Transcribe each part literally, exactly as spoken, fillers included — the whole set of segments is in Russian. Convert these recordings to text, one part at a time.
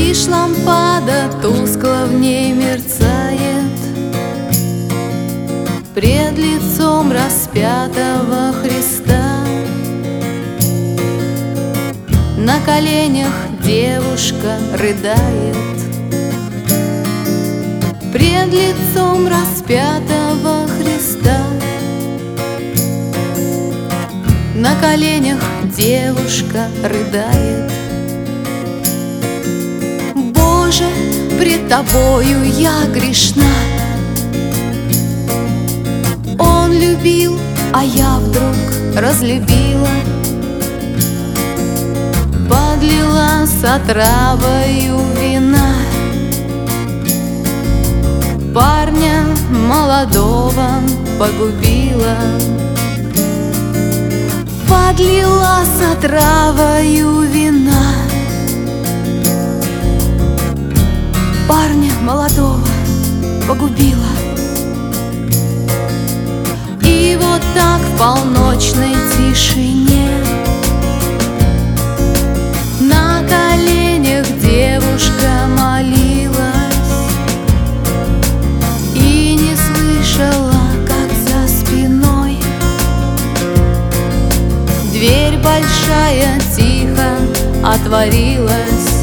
Лишь лампада тускло в ней мерцает пред лицом распятого Христа. На коленях девушка рыдает пред лицом распятого Христа. На коленях девушка рыдает. Боже, пред Тобою я грешна. Он любил, а я вдруг разлюбила, подлила с отравою вина. Парня молодого погубила, подлила с отравою вина. Парня молодого погубила. И вот так в полночной тишине на коленях девушка молилась и не слышала, как за спиной дверь большая тихо отворилась.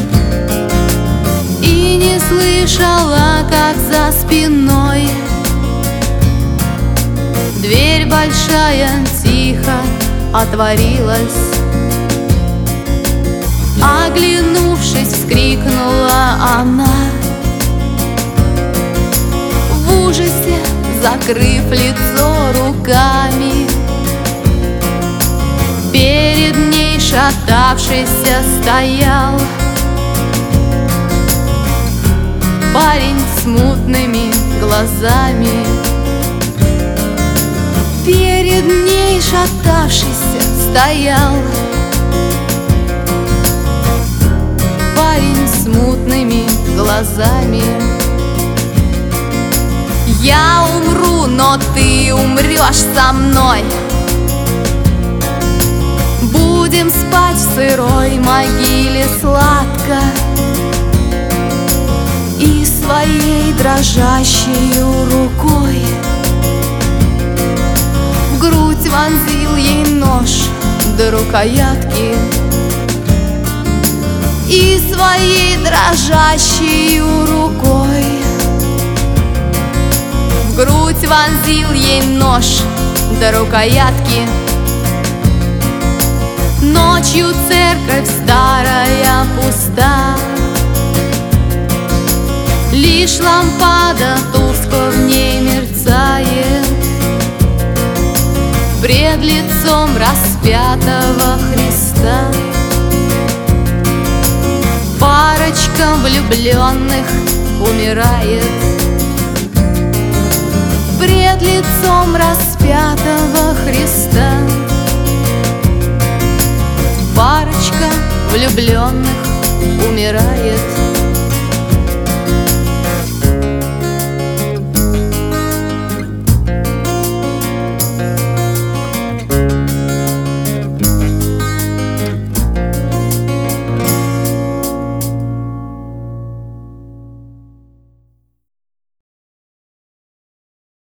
И не слышала, как за спиной дверь большая тихо отворилась. Оглянувшись, вскрикнула она, в ужасе закрыв лицо руками. Перед ней шатавшийся стоял парень с мутными глазами. Перед ней шатавшийся стоял парень с мутными глазами. Я умру, но ты умрешь со мной. Будем спать в сырой могиле сладко, и своей дрожащей рукой в грудь вонзил ей нож до рукоятки. И своей дрожащей рукой в грудь вонзил ей нож до рукоятки. Ночью церковь старая пуста, лишь лампада тускло в ней мерцает пред лицом распятого Христа. Парочка влюбленных умирает пред лицом распятого Христа. Парочка влюбленных умирает.